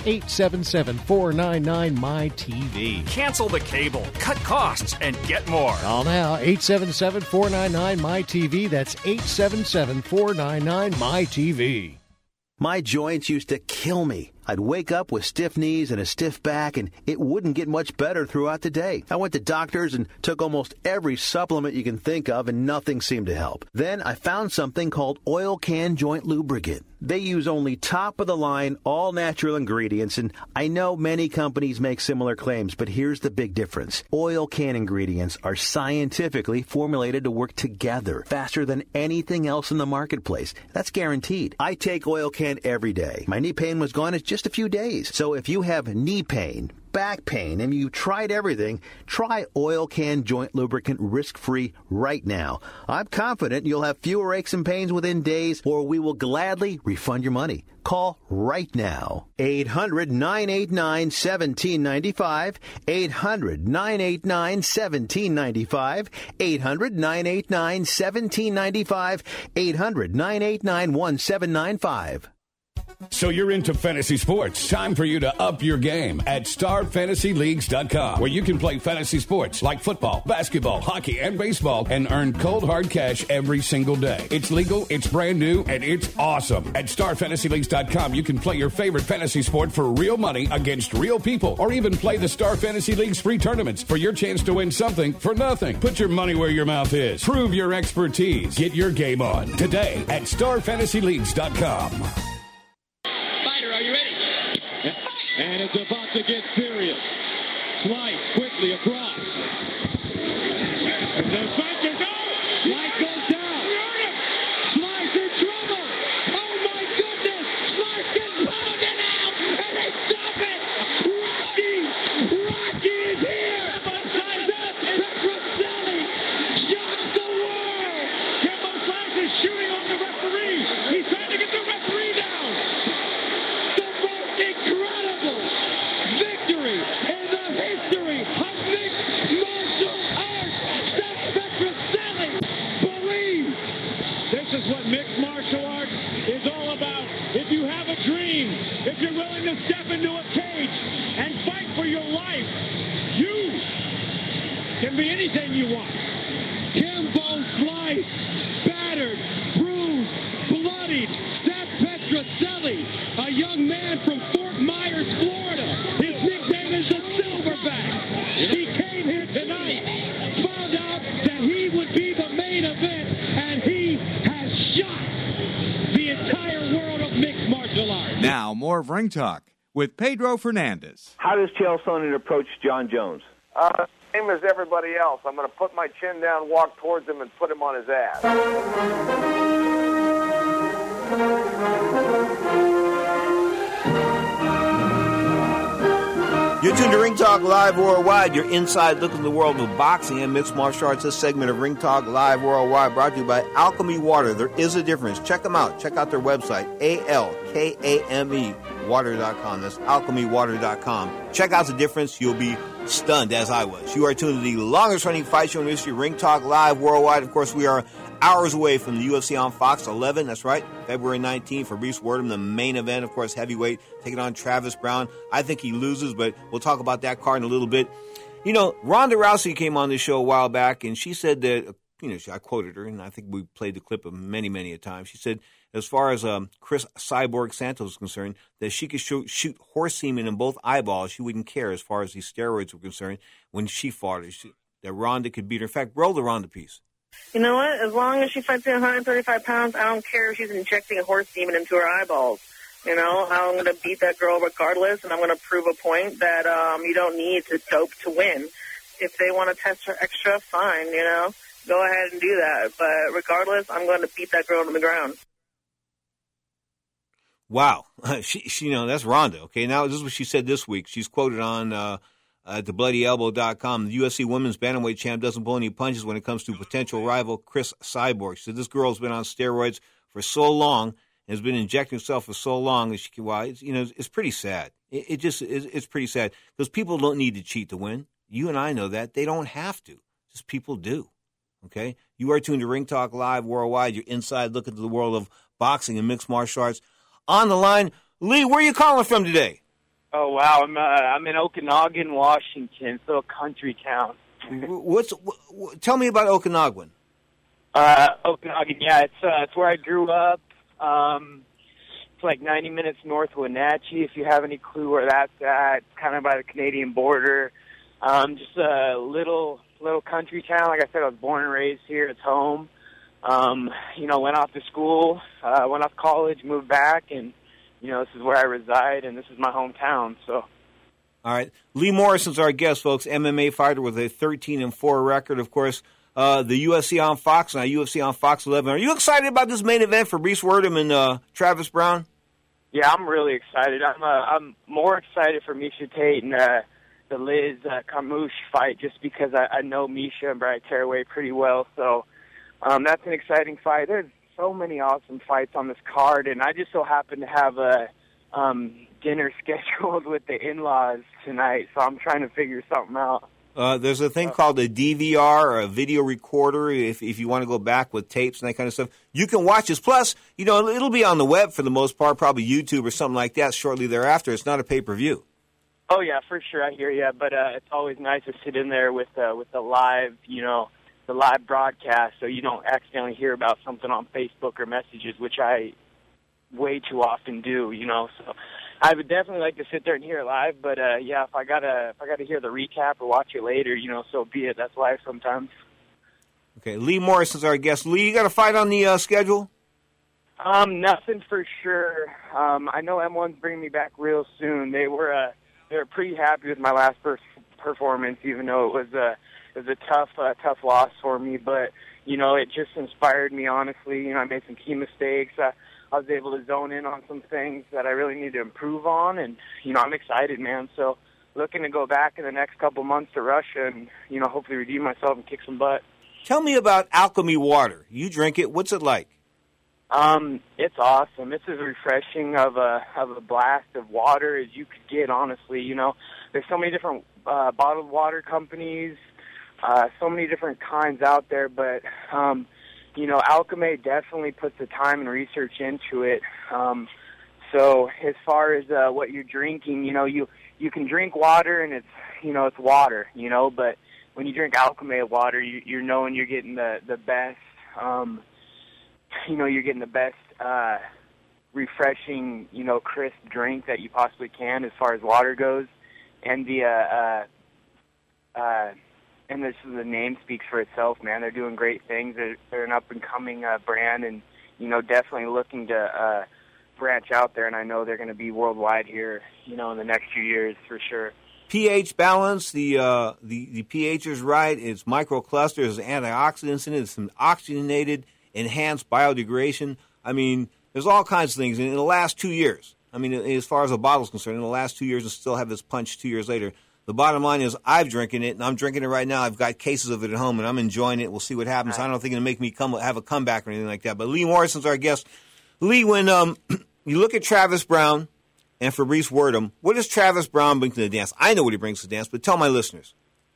R: 877-499-MY-TV.
Q: Cancel the cable, cut costs, and get more.
R: Call now, 877-499-MY-TV. That's 877-499-MY-TV.
F: My joints used to kill me. I'd wake up with stiff knees and a stiff back, and it wouldn't get much better throughout the day. I went to doctors and took almost every supplement you can think of, and nothing seemed to help. Then I found something called Oil Can Joint Lubricant. They use only top-of-the-line, all-natural ingredients, and I know many companies make similar claims, but here's the big difference. Oil Can ingredients are scientifically formulated to work together faster than anything else in the marketplace. That's guaranteed. I take Oil Can every day. My knee pain was gone in just a few days. So if you have knee pain, back pain, and you tried everything, try Oil Can Joint Lubricant risk-free right now. I'm confident you'll have fewer aches and pains within days, or we will gladly refund your money. Call right now. 800-989-1795. 800-989-1795. 800-989-1795. 800-989-1795.
S: So you're into fantasy sports. Time for you to up your game at StarFantasyLeagues.com, where you can play fantasy sports like football, basketball, hockey, and baseball and earn cold, hard cash every single day. It's legal, it's brand new, and it's awesome. At StarFantasyLeagues.com, you can play your favorite fantasy sport for real money against real people, or even play the Star Fantasy League's free tournaments for your chance to win something for nothing. Put your money where your mouth is. Prove your expertise. Get your game on today at StarFantasyLeagues.com.
T: Are you ready? And it's about to get serious. Slice quickly across. The fight is over. Slice goes down. Slice in trouble. Oh my goodness. Slice gets pounded out. And they stop it. Rocky is here. Slice up. Petroselli shocks the world. Kimbo Slice is shooting on the referee. He's trying to get the referee down. Incredible victory in the history of mixed martial arts. That Petroselli believes. This is what mixed martial arts is all about. If you have a dream, if you're willing to step into a cage and fight for your life, you can be anything you want. Kimbo Slice, battered, bruised, bloodied. That Petroselli, a young man from Fort Myers, Florida. His nickname is the Silverback. He came here tonight, found out that he would be the main event
A: more of Ring Talk with Pedro Fernandez.
E: How does Chael Sonnen approach John Jones?
U: Same as everybody else. I'm going to put my chin down, walk towards him, and put him on his ass.
E: You're tuned to Ring Talk Live Worldwide, your inside look into the world of boxing and mixed martial arts. This segment of Ring Talk Live Worldwide brought to you by Alchemy Water. There is a difference. Check them out. Check out their website, ALKAME water.com. That's alchemywater.com. Check out the difference. You'll be stunned, as I was. You are tuned to the longest-running fight show in history, Ring Talk Live Worldwide. Of course, we are hours away from the UFC on Fox 11. That's right, February 19th. Fabrice Werdum, the main event, of course, heavyweight, taking on Travis Brown. I think he loses, but we'll talk about that card in a little bit. You know, Ronda Rousey came on the show a while back, and she said that, I quoted her, and I think we played the clip of many, many a time. She said, as far as Chris Cyborg Santos is concerned, that she could shoot horse semen in both eyeballs. She wouldn't care as far as these steroids were concerned when she fought her. That Ronda could beat her. In fact, roll the Ronda piece.
V: You know what? As long as she fights at 135 pounds, I don't care if she's injecting a horse semen into her eyeballs. You know, I'm going to beat that girl regardless, and I'm going to prove a point that you don't need to dope to win. If they want to test her extra, fine, go ahead and do that. But regardless, I'm going to beat that girl to the ground.
E: Wow. She that's Ronda. Okay, now this is what she said this week. She's quoted on thebloodYelbow.com. The UFC women's bantamweight champ doesn't pull any punches when it comes to potential rival Chris Cyborg. She said this girl's been on steroids for so long and has been injecting herself for so long that it's pretty sad. It's pretty sad because people don't need to cheat to win. You and I know that. They don't have to. Just people do. Okay? You are tuned to Ring Talk Live Worldwide, your inside look into the world of boxing and mixed martial arts. On the line, Lee, where are you calling from today?
W: Oh, wow. I'm in Okanagan, Washington, so a country town.
E: Tell me about Okanagan.
W: Okanagan, yeah, it's where I grew up. It's like 90 minutes north of Wenatchee, if you have any clue where that's at. It's kind of by the Canadian border. Just a little country town. Like I said, I was born and raised here. It's home. Went off to school, went off to college, moved back, and, this is where I reside, and this is my hometown, so.
E: All right. Lee Morrison's our guest, folks, MMA fighter with a 13-4 record. Of course, the UFC on Fox, now UFC on Fox 11. Are you excited about this main event for Fabrice Werdum and Travis Brown?
W: Yeah, I'm really excited. I'm more excited for Miesha Tate and the Liz Carmouche fight just because I know Miesha and Brad Tearaway pretty well, so that's an exciting fight. There's so many awesome fights on this card, and I just so happen to have a dinner scheduled with the in-laws tonight, so I'm trying to figure something out.
E: There's a thing called a DVR, or a video recorder, if you want to go back with tapes and that kind of stuff. You can watch this. Plus, it'll be on the web for the most part, probably YouTube or something like that shortly thereafter. It's not a pay-per-view.
W: Oh, yeah, for sure, I hear you. But it's always nice to sit in there with the live, the live broadcast, so you don't accidentally hear about something on Facebook or messages, which I way too often do, So I would definitely like to sit there and hear it live, but if I gotta hear the recap or watch it later, so be it. That's life sometimes.
E: Okay, Lee Morrison's our guest. Lee, you got a fight on the schedule?
W: Nothing for sure. I know M1's bringing me back real soon. They were pretty happy with my last performance, even though it was a tough loss for me. But it just inspired me. Honestly, I made some key mistakes. I was able to zone in on some things that I really need to improve on, and I'm excited, man. So looking to go back in the next couple months to Russia and hopefully redeem myself and kick some butt.
E: Tell me about Alchemy Water. You drink it. What's it like?
W: It's awesome. It's as refreshing of a blast of water as you could get, honestly. There's so many different bottled water companies, so many different kinds out there, but Alchemy definitely puts the time and research into it. So as far as what you're drinking, you can drink water and it's water, but when you drink Alchemy water, you're knowing you're getting the best, you're getting the best refreshing, crisp drink that you possibly can as far as water goes. And and the name speaks for itself, man. They're doing great things. They're an up-and-coming brand, and, definitely looking to branch out there, and I know they're going to be worldwide here, in the next few years for sure.
E: pH balance, the pH is right. It's microclusters, antioxidants in it. It's some oxygenated, enhanced biodegradation. I mean, there's all kinds of things. In the last 2 years, I mean, as far as the bottle's concerned, in the last 2 years, and still have this punch 2 years later. The bottom line is I'm drinking it, and I'm drinking it right now. I've got cases of it at home, and I'm enjoying it. We'll see what happens. I don't think it'll make me have a comeback or anything like that. But Lee Morrison's our guest. Lee, when you look at Travis Brown and Fabrice Werdum, what does Travis Brown bring to the dance? I know what he brings to the dance, but tell my listeners.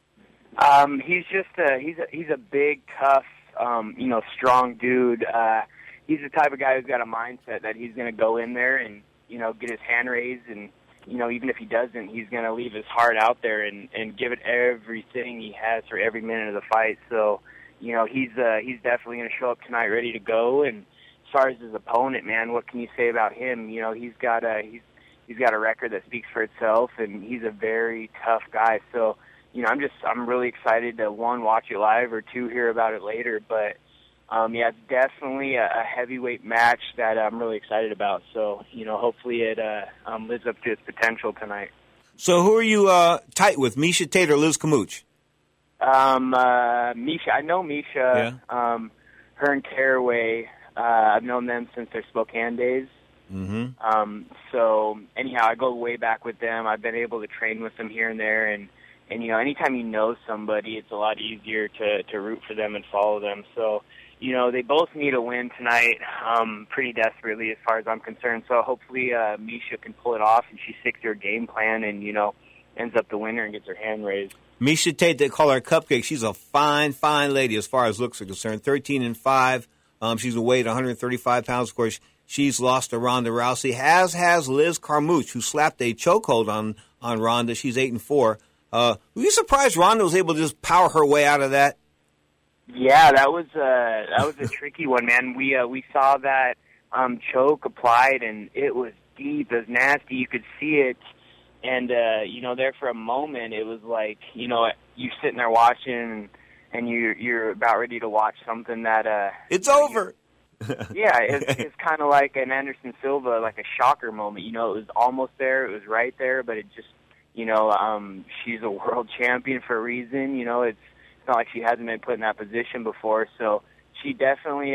W: He's just he's a big, tough, strong dude. He's the type of guy who's got a mindset that he's going to go in there and get his hand raised, and even if he doesn't, he's going to leave his heart out there and give it everything he has for every minute of the fight. So he's definitely going to show up tonight ready to go. And as far as his opponent, man, what can you say about him? He's got a record that speaks for itself, and he's a very tough guy. So, I'm really excited to, one, watch it live, or two, hear about it later. But, it's definitely a heavyweight match that I'm really excited about. So, hopefully it lives up to its potential tonight.
E: So who are you tight with, Miesha Tate or Liz Camooch?
W: Miesha. I know Miesha.
E: Yeah.
W: Her and Caraway, I've known them since their Spokane days.
E: Mm-hmm.
W: So anyhow, I go way back with them. I've been able to train with them here and there, and anytime you know somebody, it's a lot easier to root for them and follow them. So, they both need a win tonight, pretty desperately as far as I'm concerned. So hopefully Miesha can pull it off, and she sticks to her game plan and, ends up the winner and gets her hand raised.
E: Miesha Tate, they call her Cupcake. She's a fine, fine lady as far as looks are concerned. 13-5. She's weighed 135 pounds. Of course, she's lost to Ronda Rousey. Has Liz Camooch, who slapped a chokehold on Ronda. She's 8-4. Were you surprised Ronda was able to just power her way out of that?
W: Yeah, that was a tricky one, man. We saw that choke applied, and it was deep, it was nasty. You could see it, and there for a moment, it was like you sitting there watching, and you're about ready to watch something that
E: it's over.
W: Yeah, it's kind of like an Anderson Silva, like a shocker moment. It was almost there, it was right there, but it just, she's a world champion for a reason. It's not like she hasn't been put in that position before. So she definitely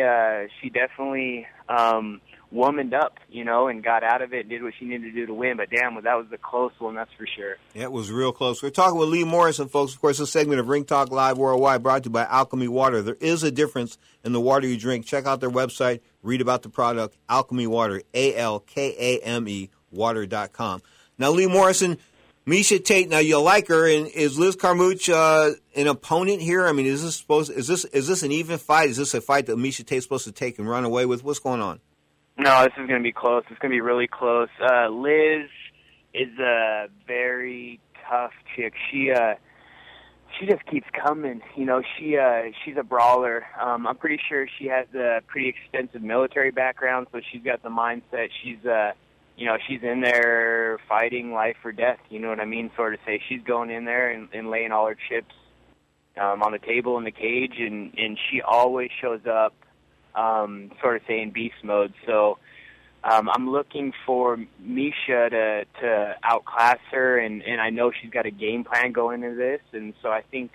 W: womaned up, and got out of it and did what she needed to do to win. But damn, that was a close one, that's for sure.
E: Yeah, it was real close. We're talking with Lee Morrison, folks. Of course, this segment of Ring Talk Live Worldwide brought to you by Alchemy Water. There is a difference in the water you drink. Check out their website. Read about the product, Alchemy Water, ALKAME, water.com. Now, Lee Morrison, Miesha Tate, now you like her, and is Liz Camooch an opponent here? I mean, is this an even fight? Is this a fight that Miesha Tate's supposed to take and run away with? What's going on?
W: No, this is going to be close. It's going to be really close. Liz is a very tough chick. She just keeps coming. She's a brawler. I'm pretty sure she has a pretty extensive military background, so she's got the mindset. She's in there fighting life or death, you know what I mean, sort of say. She's going in there and laying all her chips on the table in the cage, and she always shows up, sort of say, in beast mode. So I'm looking for Miesha to outclass her, and I know she's got a game plan going into this, and so I think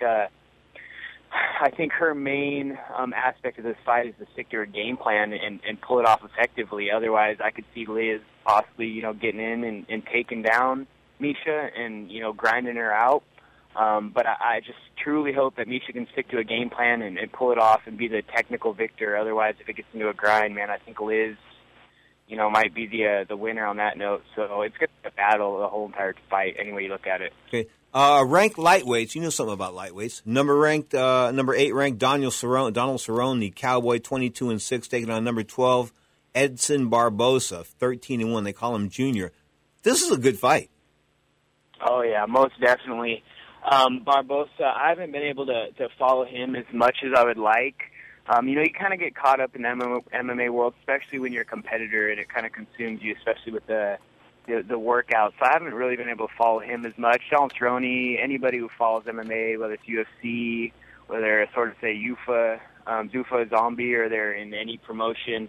W: her main aspect of this fight is to stick to her game plan and pull it off effectively. Otherwise, I could see Liz possibly, getting in and taking down Miesha and, grinding her out. But I just truly hope that Miesha can stick to a game plan and pull it off and be the technical victor. Otherwise, if it gets into a grind, man, I think Liz, might be the winner on that note. So it's going to be a battle the whole entire fight, any way you look at it.
E: Okay. Ranked lightweights. You know something about lightweights. Number 8 ranked Donald Cerrone, the Cowboy, 22-6, taking on number 12, Edson Barboza, 13-1. They call him Junior. This is a good fight.
W: Oh yeah, most definitely. Barboza, I haven't been able to follow him as much as I would like. You kind of get caught up in the MMA world, especially when you're a competitor, and it kind of consumes you, especially with the workout. So I haven't really been able to follow him as much. Donald Cerrone, anybody who follows MMA, whether it's UFC, whether it's sort of say Zuffa Zombie, or they're in any promotion,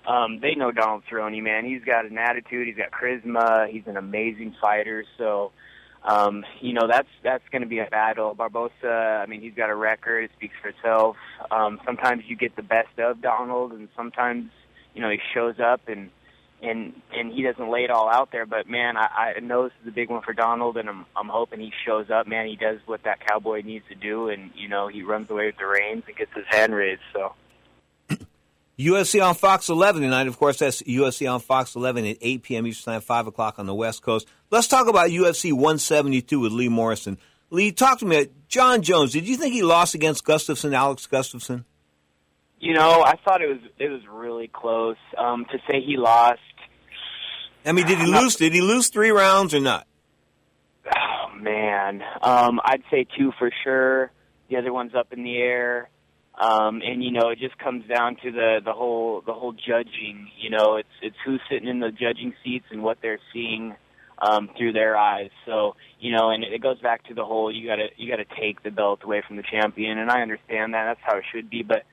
W: They know Donald Cerrone, man. He's got an attitude. He's got charisma. He's an amazing fighter. So, that's going to be a battle. Barbosa, I mean, he's got a record. It speaks for itself. Sometimes you get the best of Donald, and sometimes, he shows up and he doesn't lay it all out there. But, man, I know this is a big one for Donald, and I'm hoping he shows up. Man, he does what that cowboy needs to do, and, he runs away with the reins and gets his hand raised. So.
E: UFC on Fox 11 tonight. Of course, that's UFC on Fox 11 at 8 p.m. Eastern Time, 5 o'clock on the West Coast. Let's talk about UFC 172 with Lee Morrison. Lee, talk to me. John Jones, did you think he lost against Gustafsson, Alex Gustafsson?
W: I thought it was really close. To say he lost.
E: I mean, did he lose 3 rounds or not?
W: Oh, man. I'd say 2 for sure. The other one's up in the air. It just comes down to the whole judging. It's who's sitting in the judging seats and what they're seeing through their eyes. So, and it goes back to the whole you gotta take the belt away from the champion, and I understand that. That's how it should be. But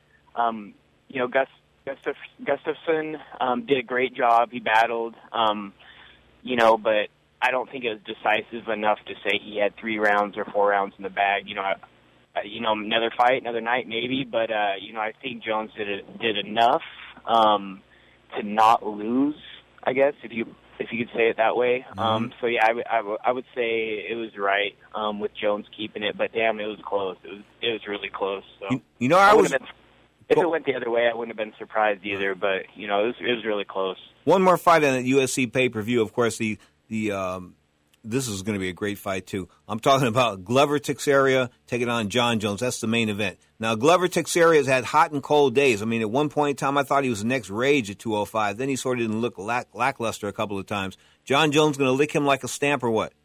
W: Gustafsson did a great job. He battled, but I don't think it was decisive enough to say he had 3 rounds or 4 rounds in the bag. Another fight, another night, maybe. But I think Jones did enough to not lose. I guess if you could say it that way.
E: Mm-hmm.
W: So yeah, I would say it was right with Jones keeping it. But damn, it was close. It was really close. So if it went the other way, I wouldn't have been surprised either. But it was really close.
E: One more fight on the UFC pay-per-view. Of course, this is going to be a great fight, too. I'm talking about Glover Teixeira taking on John Jones. That's the main event. Now, Glover Teixeira has had hot and cold days. I mean, at one point in time, I thought he was the next Rage at 205. Then he sort of didn't look lackluster a couple of times. John Jones going to lick him like a stamp or what?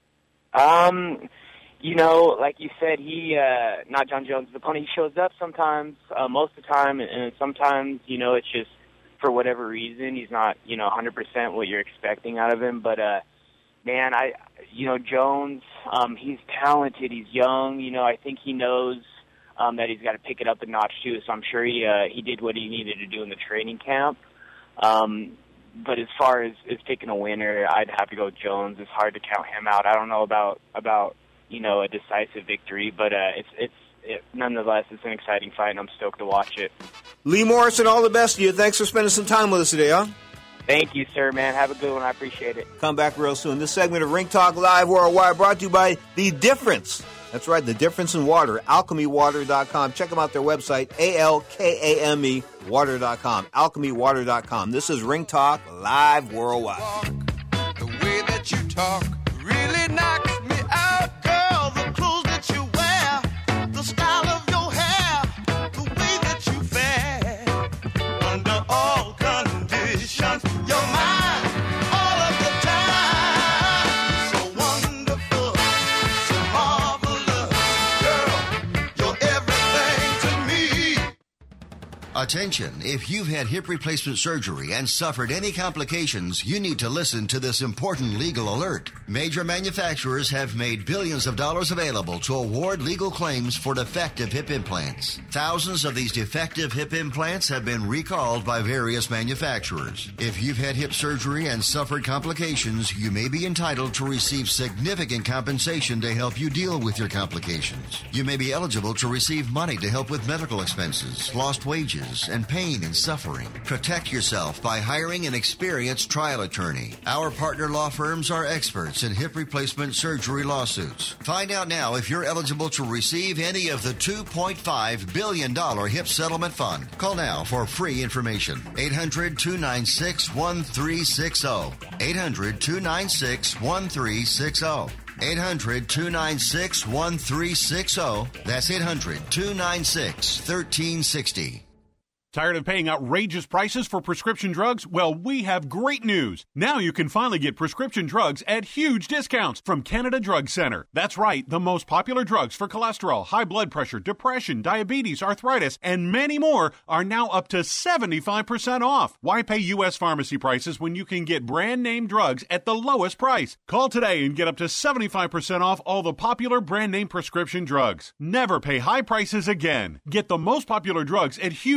W: Like you said, not John Jones, the opponent, he shows up sometimes, most of the time, and sometimes, it's just for whatever reason, he's not, 100% what you're expecting out of him. But, man, Jones, he's talented, he's young, I think he knows that he's got to pick it up a notch too, so I'm sure he did what he needed to do in the training camp. But as far as picking a winner, I'd have to go Jones. It's hard to count him out. I don't know about a decisive victory, but nonetheless, it's an exciting fight, and I'm stoked to watch it.
E: Lee Morrison, all the best to you. Thanks for spending some time with us today, huh?
W: Thank you, sir, man. Have a good one. I appreciate it.
E: Come back real soon. This segment of Ring Talk Live Worldwide brought to you by The Difference. That's right, The Difference in Water, alchemywater.com. Check them out, their website, ALKAME water.com, alchemywater.com. This is Ring Talk Live Worldwide.
B: The way that you talk really knocks me out, girl. The clothes that you wear, the style of your hair, the way that you fare. Under all conditions, you're mine all of the time. So wonderful, so marvelous, girl. You're everything to me.
C: Attention, if you've had hip replacement surgery and suffered any complications, you need to listen to this important legal alert. Major manufacturers have made billions of dollars available to award legal claims for defective hip implants. Thousands of these defective hip implants have been recalled by various manufacturers. If you've had hip surgery and suffered complications, you may be entitled to receive significant compensation to help you deal with your complications. You may be eligible to receive money to help with medical expenses, lost wages, and pain and suffering. Protect yourself by hiring an experienced trial attorney. Our partner law firms are experts in hip replacement surgery lawsuits. Find out now if you're eligible to receive any of the $2.5 billion hip settlement fund. Call now for free information. 800-296-1360. 800-296-1360. 800-296-1360. That's 800-296-1360.
D: Tired of paying outrageous prices for prescription drugs? Well, we have great news. Now you can finally get prescription drugs at huge discounts from Canada Drug Center. That's right, the most popular drugs for cholesterol, high blood pressure, depression, diabetes, arthritis, and many more are now up to 75% off. Why pay U.S. pharmacy prices when you can get brand name drugs at the lowest price? Call today and get up to 75% off all the popular brand name prescription drugs. Never pay high prices again. Get the most popular drugs at huge savings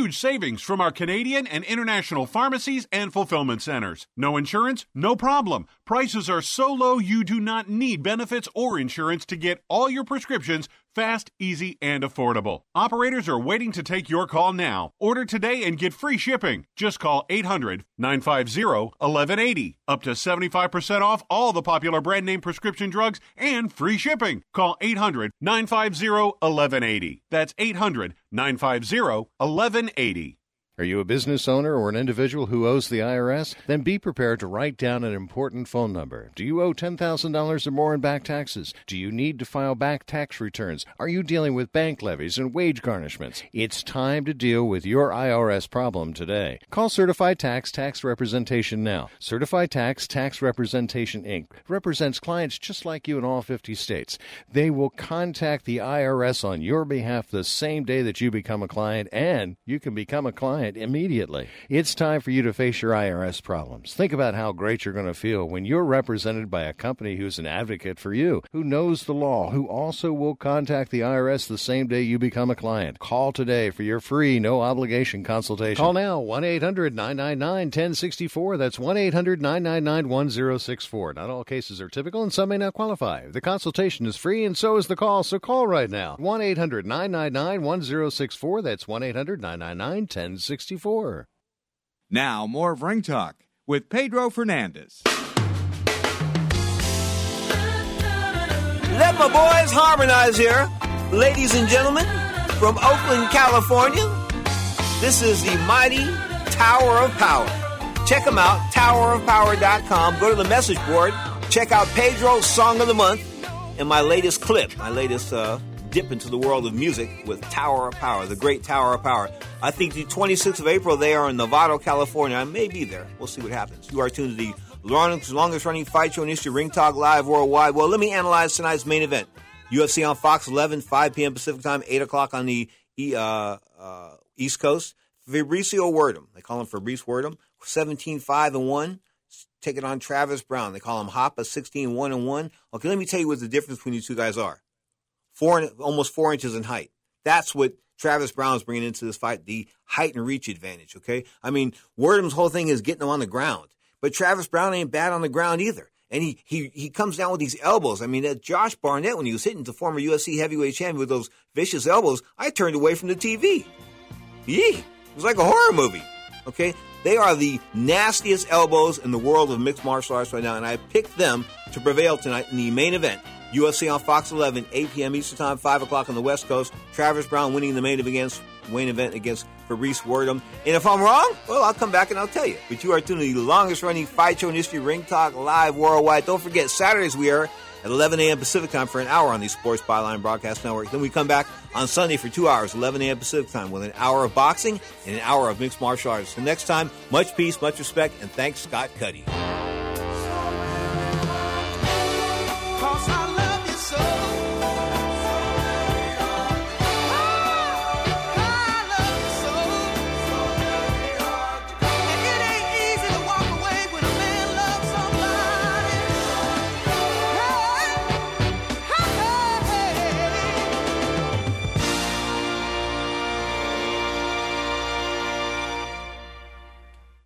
D: savings from our Canadian and international pharmacies and fulfillment centers. No insurance? No problem. Prices are so low you do not need benefits or insurance to get all your prescriptions fast, easy, and affordable. Operators are waiting to take your call now. Order today and get free shipping. Just call 800-950-1180. Up to 75% off all the popular brand name prescription drugs and free shipping. Call 800-950-1180. That's 800-950-1180.
R: Are you a business owner or an individual who owes the IRS? Then be prepared to write down an important phone number. Do you owe $10,000 or more in back taxes? Do you need to file back tax returns? Are you dealing with bank levies and wage garnishments? It's time to deal with your IRS problem today. Call Certified Tax Representation now. Certified Tax Representation, Inc. represents clients just like you in all 50 states. They will contact the IRS on your behalf the same day that you become a client, and you can become a client immediately. It's time for you to face your IRS problems. Think about how great you're going to feel when you're represented by a company who's an advocate for you, who knows the law, who also will contact the IRS the same day you become a client. Call today for your free, no-obligation consultation. Call now, 1-800-999-1064. That's 1-800-999-1064. Not all cases are typical, and some may not qualify. The consultation is free, and so is the call, so call right now. 1-800-999-1064. That's 1-800-999-1064.
A: Now, more of Ring Talk with Pedro Fernandez.
E: Let my boys harmonize here. Ladies and gentlemen, from Oakland, California, this is the mighty Tower of Power. Check them out, towerofpower.com. Go to the message board. Check out Pedro's Song of the Month and my latest clip, my latest dip into the world of music with Tower of Power, the great Tower of Power. I think the 26th of April, they are in Novato, California. I may be there. We'll see what happens. You are tuned to the longest-running fight show in history, Ring Talk Live worldwide. Well, let me analyze tonight's main event. UFC on Fox 11, 5 p.m. Pacific Time, 8 o'clock on the East Coast. Fabricio Werdum, they call him Fabrice Werdum, 17-5-1. Taking on Travis Brown. They call him Hoppa, 16-1-1. Okay, let me tell you what the difference between these two guys are. Almost 4 inches in height. That's what Travis Brown is bringing into this fight, the height and reach advantage, okay? I mean, Werdum's whole thing is getting him on the ground. But Travis Brown ain't bad on the ground either. And he comes down with these elbows. I mean, that Josh Barnett, when he was hitting the former UFC heavyweight champion with those vicious elbows, I turned away from the TV. Yee! It was like a horror movie, okay? They are the nastiest elbows in the world of mixed martial arts right now, and I picked them to prevail tonight in the main event. UFC on Fox 11, 8 p.m. Eastern Time, 5 o'clock on the West Coast. Travis Brown winning the main event against Fabrice Werdum. And if I'm wrong, well, I'll come back and I'll tell you. But you are tuned to the longest-running fight show in history, Ring Talk Live worldwide. Don't forget, Saturdays we are at 11 a.m. Pacific Time for an hour on the Sports Byline Broadcast Network. Then we come back on Sunday for 2 hours, 11 a.m. Pacific Time, with an hour of boxing and an hour of mixed martial arts. So next time, much peace, much respect, and thanks, Scott Cuddy.